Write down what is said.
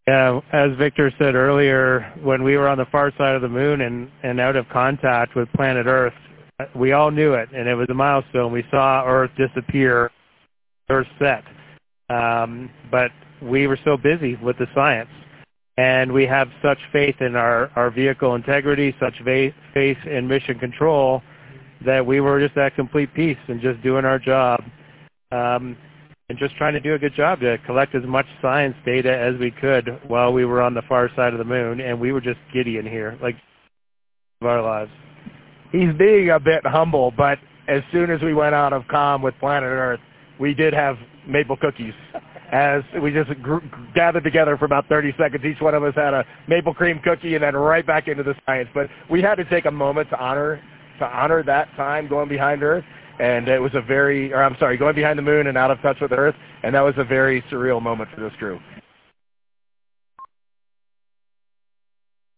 Yeah, as Victor said earlier, when we were on the far side of the moon and out of contact with planet Earth, we all knew it, and it was a milestone. We saw Earth disappear, Earth set. But we were so busy with the science. And we have such faith in our vehicle integrity, such faith in mission control, that we were just at complete peace and just doing our job. And just trying to do a good job to collect as much science data as we could while we were on the far side of the moon, and we were just giddy in here, like of our lives. He's being a bit humble, but as soon as we went out of comm with Planet Earth, we did have maple cookies. As we just gathered together for about 30 seconds, each one of us had a maple cream cookie, and then right back into the science. But we had to take a moment to honor that time going behind Earth. And it was going behind the moon and out of touch with Earth, and that was a very surreal moment for this crew.